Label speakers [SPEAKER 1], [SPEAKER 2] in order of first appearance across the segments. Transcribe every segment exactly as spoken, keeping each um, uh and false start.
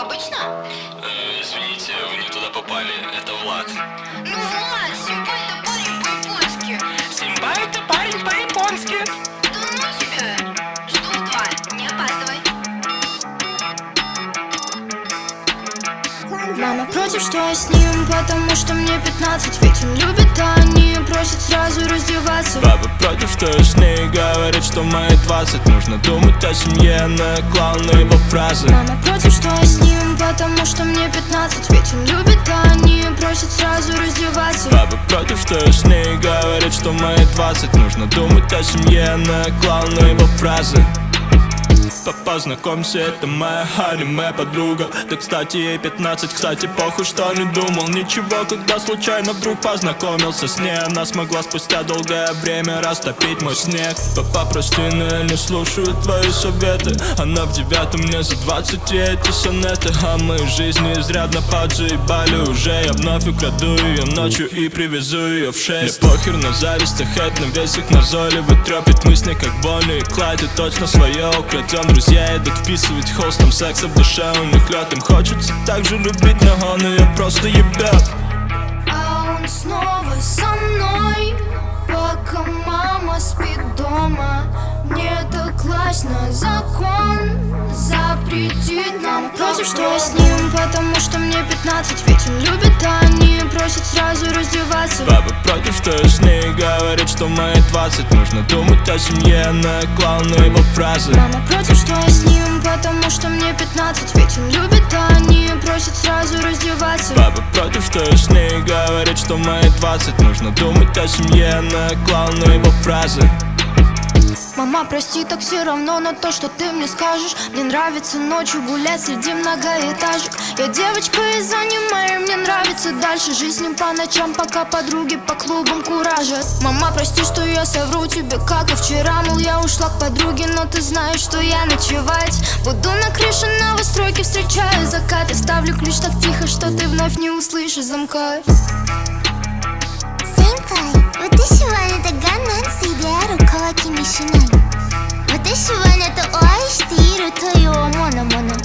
[SPEAKER 1] обычно?
[SPEAKER 2] Э, извините, вы не туда попали, это Влад.
[SPEAKER 1] Ну, Влад, симпай это парень по-японски.
[SPEAKER 2] Симпай это парень по-японски.
[SPEAKER 1] Да ну тебя. Жду в два, не опаздывай.
[SPEAKER 3] Мама против, что я с ним, потому что мне пятнадцать. Ведь он любит, а они просят сразу раздеваться.
[SPEAKER 2] Папа против, что я с ней, говорит, что мои двадцать. Нужно думать о семье, наклал на его фразы.
[SPEAKER 3] Мама против, что я с ним, потому что мне пятнадцать. Ведь он любит, а они просят сразу раздеваться.
[SPEAKER 2] Папа против, что я с ней, говорит, что мои двадцать. Нужно думать о семье, наклал на его фразы. Папа, знакомься, это моя аниме подруга. Да, кстати, ей пятнадцать, кстати, похуй, что не думал ничего, когда случайно вдруг познакомился с ней. Она смогла спустя долгое время растопить мой снег. Папа, прости, но я не слушаю твои советы. Она в девятом, мне за двадцать, и эти сонеты о моей жизни изрядно подзаебали уже. Я вновь украду ее ночью и привезу ее в шесть. Мне похер на зависть, а хэт на весь их назойливый трёпит. Мы с ней как Бонни и Клайд, и точно свое украдем. Друзья идут вписывать холстом, секса в душе у них лед. Им хочется так же любить, но он ее просто ебет.
[SPEAKER 3] А он снова со мной, пока мама спит дома. Мне так классно, закон запретит нам. Против, что я с ним, потому что мне пятнадцать. Ведь он любит, а они просят сразу раздеваться.
[SPEAKER 2] Папа против, что я с ней, говорит, что мои двадцать. Нужно думать о семье, наклал на его фразы.
[SPEAKER 3] Мама против, что я с ним, потому что мне пятнадцать. Ведь он любит, а они просят сразу раздеваться.
[SPEAKER 2] Папа против, что я с ней, говорит, что мои двадцать. Нужно думать о семье, наклал на его фразы.
[SPEAKER 3] Мама, прости, так все равно на то, что ты мне скажешь. Мне нравится ночью гулять среди многоэтажек. Я девочка из аниме, мне нравится дальше жить с ним по ночам, пока подруги по клубам куражат. Мама, прости, что я совру тебе, как и вчера. Мол, я ушла к подруге, но ты знаешь, что я ночевать буду на крыше новостройки, встречаю закат. Я ставлю ключ так тихо, что ты вновь не услышишь замка.
[SPEAKER 4] 私はあなたが軟水である乾きにしない。私はあなたを愛しているという思うのもの。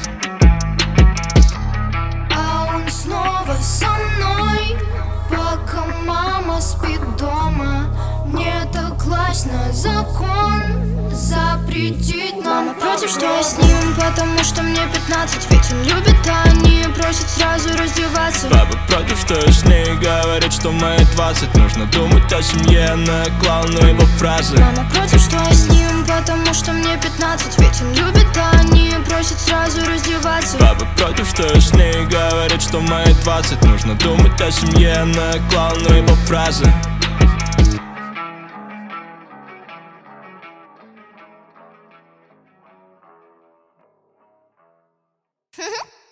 [SPEAKER 3] А он снова со мной, пока мама спит дома. Мне так классно, закон запретит нам. Мама против, что я с ним, потому что мне пятнадцать. Ведь он любит, а они просят сразу раздеваться.
[SPEAKER 2] Папа против, что я с ней, говорит, что мои двадцать. Нужно думать о семье, наклал на его фразы.
[SPEAKER 3] Мама против, что я с ним, потому что мне пятнадцать. Ведь он любит, а они просят сразу раздеваться.
[SPEAKER 2] Папа против, что я с ней, говорит, что мои двадцать. Нужно думать о семье, наклал на его фразы.
[SPEAKER 4] ふふ